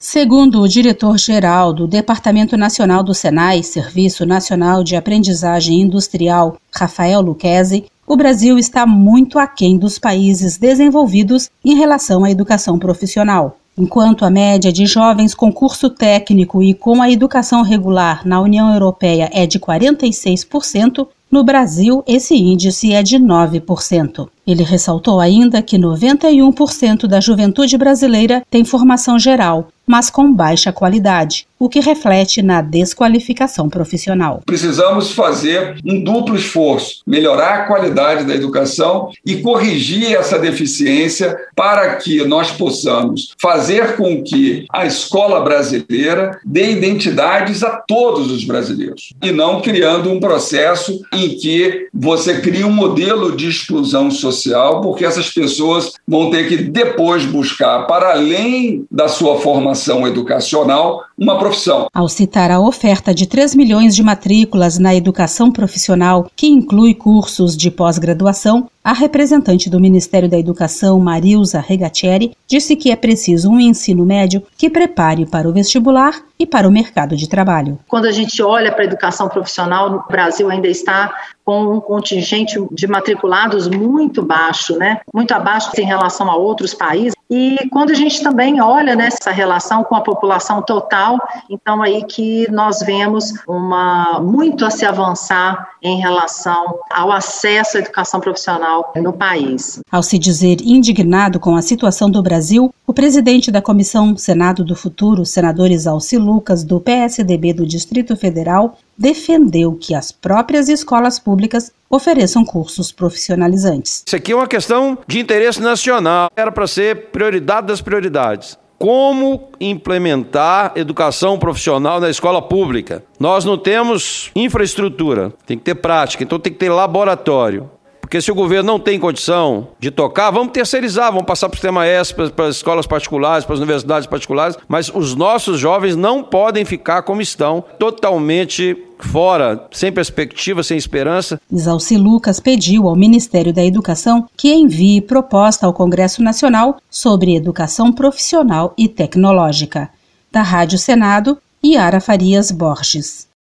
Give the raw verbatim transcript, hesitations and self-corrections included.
Segundo o diretor-geral do Departamento Nacional do Senai, Serviço Nacional de Aprendizagem Industrial, Rafael Lucchesi, o Brasil está muito aquém dos países desenvolvidos em relação à educação profissional. Enquanto a média de jovens com curso técnico e com a educação regular na União Europeia é de quarenta e seis por cento, no Brasil esse índice é de nove por cento. Ele ressaltou ainda que noventa e um por cento da juventude brasileira tem formação geral, mas com baixa qualidade, o que reflete na desqualificação profissional. Precisamos fazer um duplo esforço, melhorar a qualidade da educação e corrigir essa deficiência para que nós possamos fazer com que a escola brasileira dê identidades a todos os brasileiros, e não criando um processo em que você cria um modelo de exclusão social, porque essas pessoas vão ter que depois buscar, para além da sua formação educacional, uma profissão. Ao citar a oferta de três milhões de matrículas na educação profissional, que inclui cursos de pós-graduação, a representante do Ministério da Educação, Marilza Regatieri, disse que é preciso um ensino médio que prepare para o vestibular e para o mercado de trabalho. Quando a gente olha para a educação profissional, o Brasil ainda está com um contingente de matriculados muito baixo, né? Muito abaixo em relação a outros países. E quando a gente também olha nessa relação com a população total, então aí que nós vemos uma, muito a se avançar em relação ao acesso à educação profissional no país. Ao se dizer indignado com a situação do Brasil, o presidente da Comissão Senado do Futuro, senador Exalci Lucas, do P S D B do Distrito Federal, defendeu que as próprias escolas públicas ofereçam cursos profissionalizantes. Isso aqui é uma questão de interesse nacional, era para ser prioridade das prioridades. Como implementar educação profissional na escola pública? Nós não temos infraestrutura, tem que ter prática, então tem que ter laboratório. Porque se o governo não tem condição de tocar, vamos terceirizar, vamos passar para o sistema S, para, para as escolas particulares, para as universidades particulares, mas os nossos jovens não podem ficar como estão, totalmente fora, sem perspectiva, sem esperança. Exalci Lucas pediu ao Ministério da Educação que envie proposta ao Congresso Nacional sobre educação profissional e tecnológica. Da Rádio Senado, Yara Farias Borges.